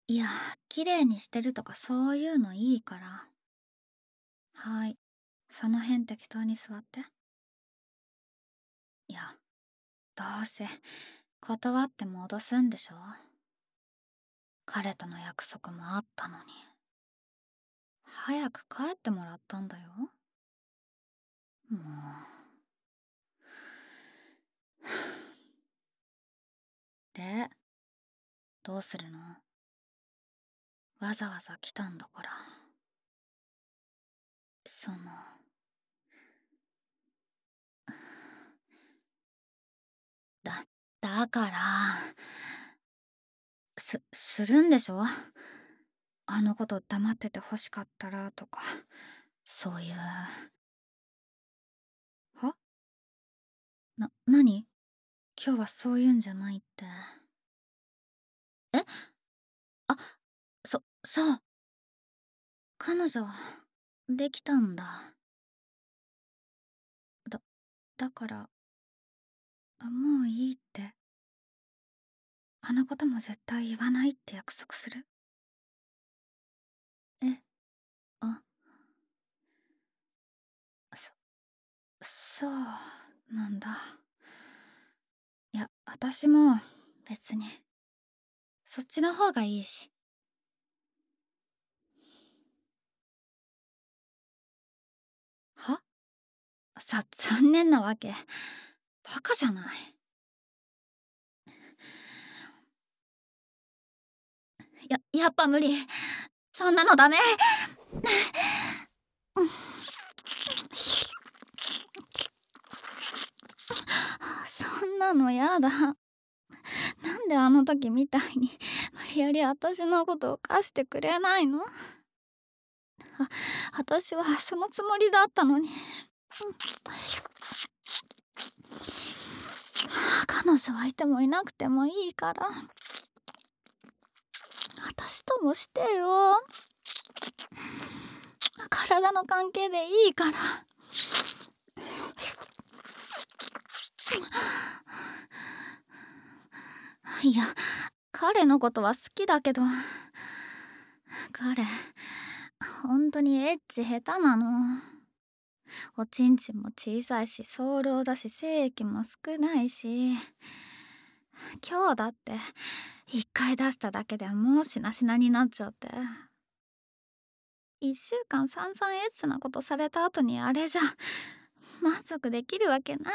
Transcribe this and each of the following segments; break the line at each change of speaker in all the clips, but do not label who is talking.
いや、綺麗にしてるとかそういうのいいから。はい。その辺適当に座って。いや、どうせ断って戻すんでしょ。彼との約束もあったのに。早く帰ってもらったんだよ。もう。で、どうするの？わざわざ来たんだから。その、だ、だから、するんでしょ？あのこと黙ってて欲しかったらとか、そういう。は？何？今日はそういうんじゃないって。え？あ、そう。彼女、できたんだ。だ、だから、もういいって。あのことも絶対言わないって約束する。え、あ、そうなんだ。いや、私も別に、そっちの方がいいし。は？残念なわけ。バカじゃない。やっぱ無理。そんなのダメ。そんなのやだ。なんであの時みたいに無理やり私のことを貸してくれないの？私はそのつもりだったのに。彼女はいてもいなくてもいいから、私ともしてよ。体の関係でいいから。いや、彼のことは好きだけど、彼、本当にエッチ下手なの。おちんちんも小さいし、早漏だし、精液も少ないし。今日だって一回出しただけでもうしなしなになっちゃって。1週間散々エッチなことされた後にあれじゃ満足できるわけない。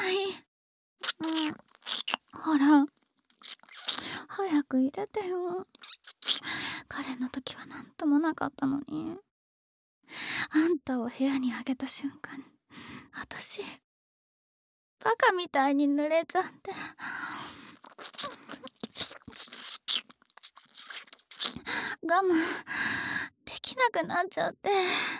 ほら、早く入れてよ。彼の時はなんともなかったのに。あんたを部屋にあげた瞬間、私バカみたいに濡れちゃって。我慢できなくなっちゃって。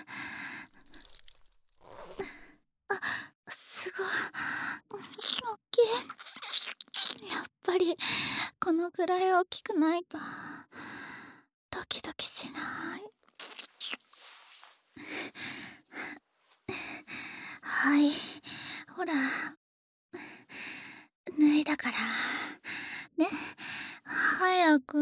すごい大きい。やっぱりこのくらい大きくないとドキドキしない。はい、ほら、脱いだからね。早く。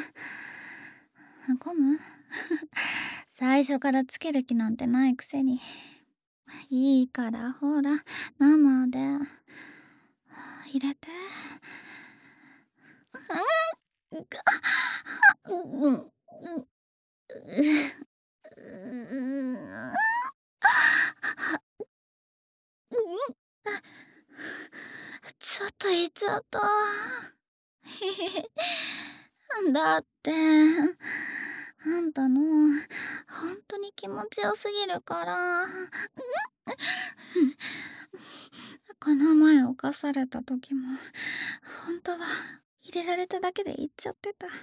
ゴム最初からつける気なんてないくせに。いいからほら、生で入れて。うん、うん、ちょっと言っちゃった。だってあんたの本当に気持ちよすぎるから。この前犯された時も本当は入れられただけで言っちゃってた。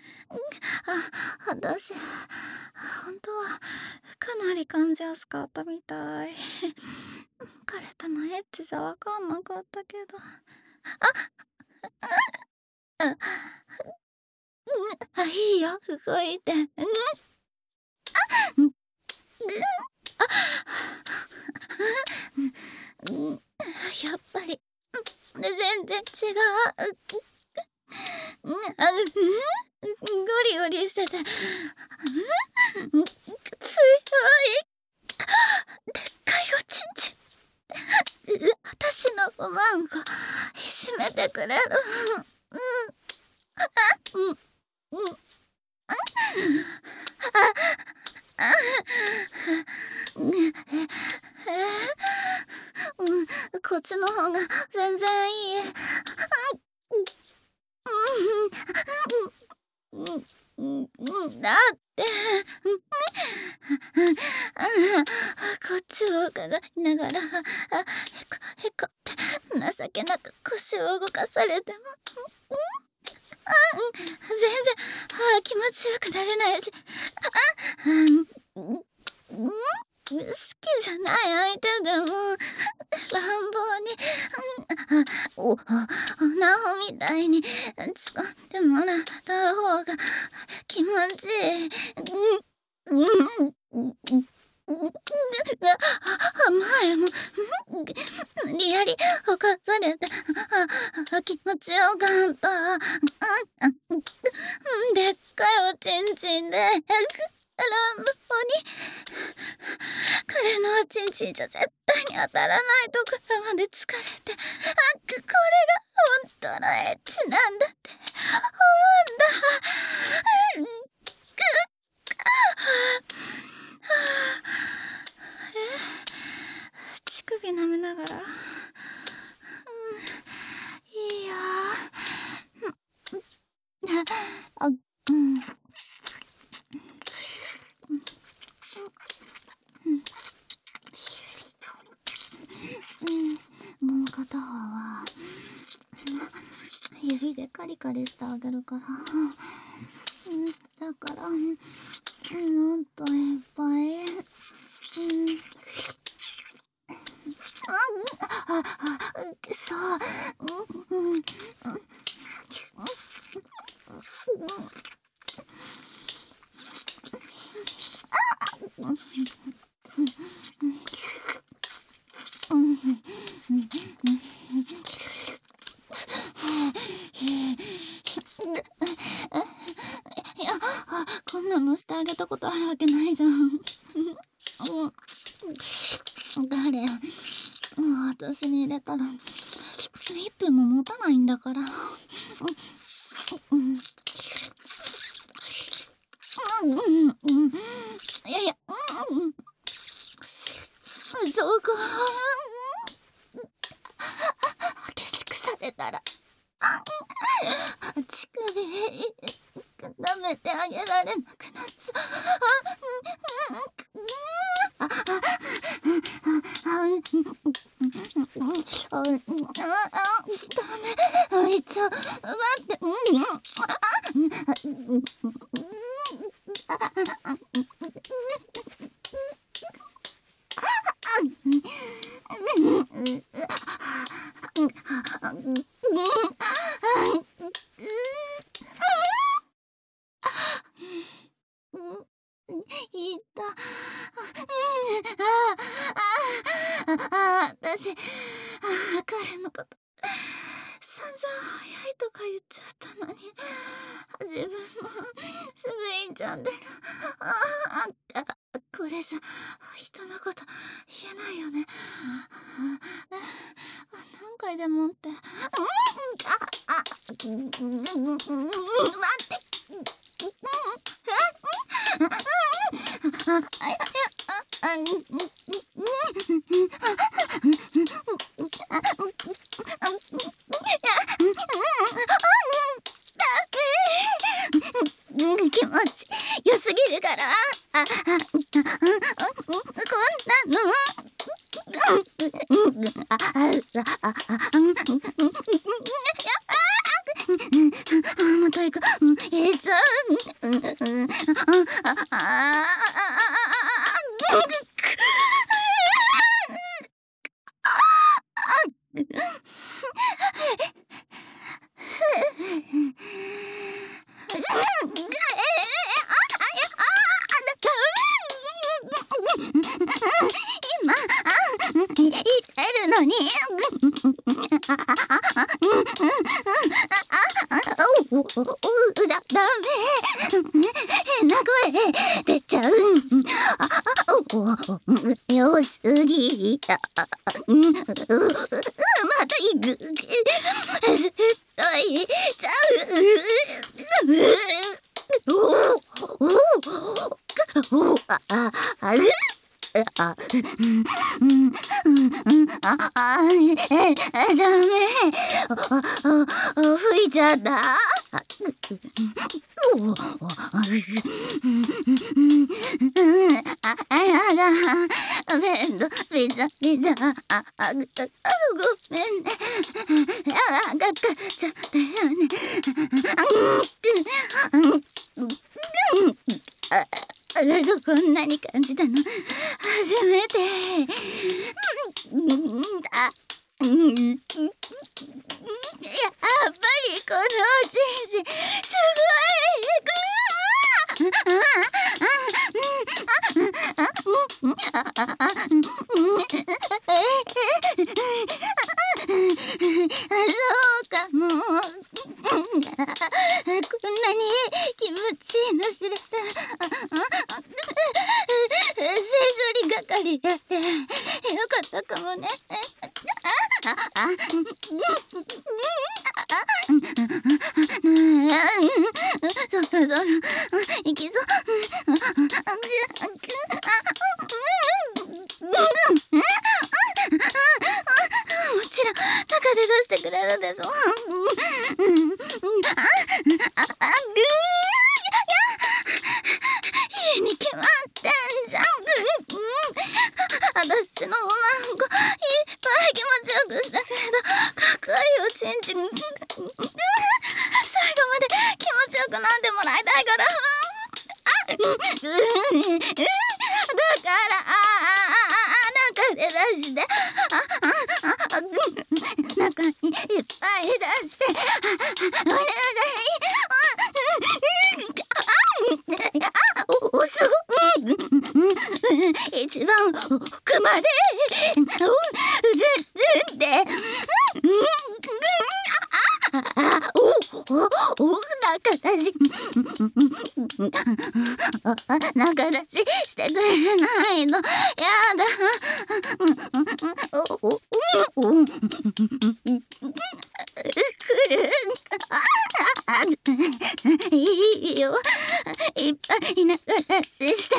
私本当はかなり感じやすかったみたい。彼とのエッチじゃ分かんなかったけど。いいよ動いて。やっぱり全然違う。 ゴリゴリしてて、強い。でっかいおちんちん。私の不満をいじめてくれる。こっちの方が全然いい。だってこっちを伺いながらへこって情けなく腰を動かされても全然気持ちよくなれないし好きじゃない相手でも乱暴にナホみたいに使ってもらった方が気持ちいい。前も無理やりほかされて気持ちよかった。でっかいおちんちんで乱暴に彼のおちんちんじゃ絶対に当たらないところまで疲れてこれが本当のエッチなんだって思うんだ。乳首舐めながら、いいよ。もう片方は指でカリカリしてあげるから、だからもっといっぱい。そう。いや、こんなのしてあげたことあるわけないじゃん。誰もう私に入れたら1分も持たないんだから。いやいや、そこ激しくされたら乳首舐めてあげられなくなっちゃダメ、ちょ、待って、いた。私、彼のこと散々早いとか言っちゃったのに自分もすぐいいんじゃんでる。これじゃ人のこと言えないよね。何回でもって待って。気持ち良すぎるからこんなのまた行く。いつ今言ってるのにダメ。変な声出ちゃう。良すぎた。また行く。絶対行っちゃう。ダメ。吹いちゃった。やだ。ベッドビザビザ。ごめんね。かかっちゃったよね。こんなに感じたの初めて。やっぱりこの人生すそうかも。こんなに気持ちいいの知れた。性処理係だってよかったかもね。そろそろ行きそう。もちろん中で出してくれるでしょ。いいに決まってんじゃん。私のおまんこいっぱい気持ちよくしたけど、かっこいいおちんちん最後まで気持ちよく飲んでもらいたいから。だから中で出して、中にいっぱい出して、お願い。すごい。一番奥までずって。中出し中出ししてくれないのやだ。来る。いいよ。いっぱい中出しして。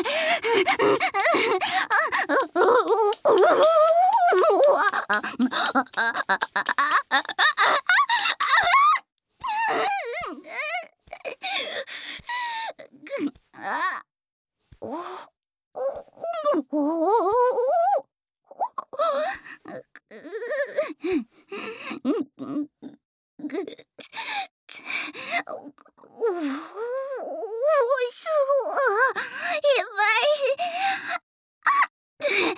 すごい。いっぱい。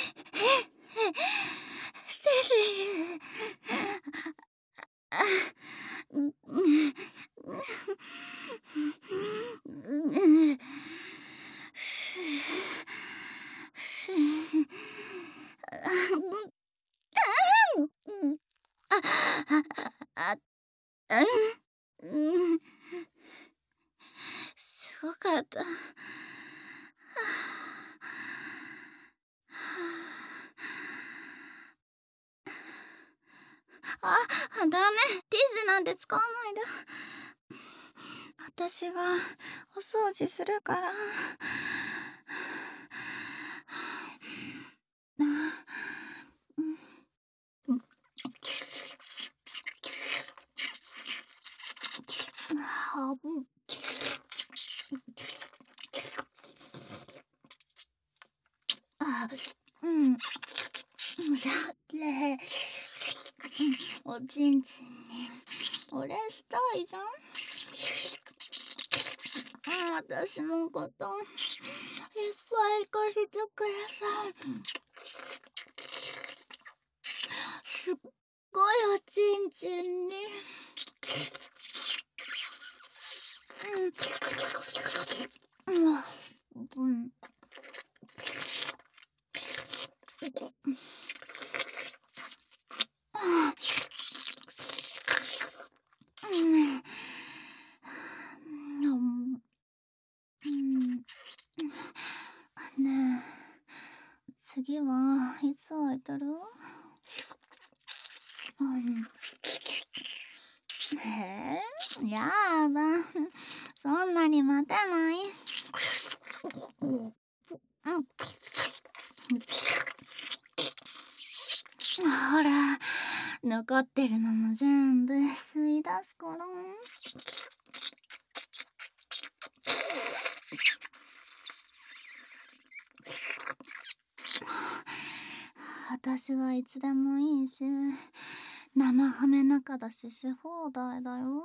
してる。すごかった。ダメ。ティッシュなんて使わないで。私がお掃除するから。やっれ。おちんちんにお礼したいじゃん。私のこといっぱい行かせてください。すっごいおちんちんに次はいつ空いてる？うん。やだ。そんなに待てない。うん。ほら、残ってるのも全部吸い出すから。私はいつでもいいし、生ハメ中だしし放題だよ。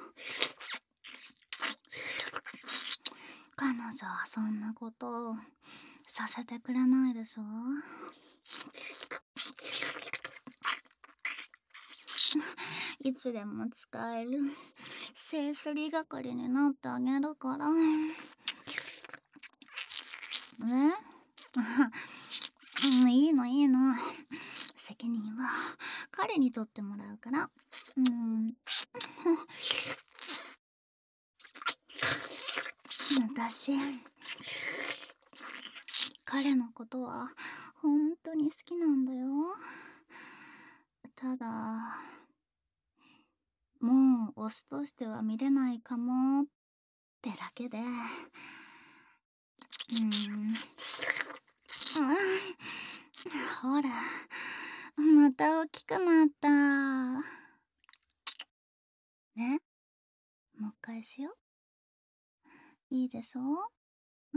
彼女はそんなことさせてくれないでしょ。いつでも使えるセースリ係になってあげるから。いいのいいの。責任は彼に取ってもらうから。うん。私、彼のことは本当に好きなんだよ。ただ、もうオスとしては見れないかもってだけで。うんほら、また大きくなった。ね、もう一回しよう。いいでしょ？うん。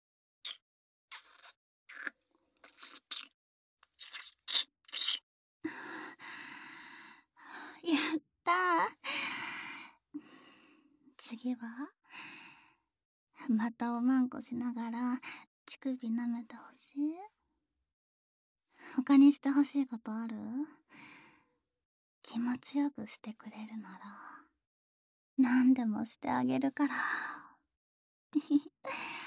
やったー。次はまたおまんこしながら乳首舐めてほしい？他にしてほしいことある？気持ちよくしてくれるなら何でもしてあげるから。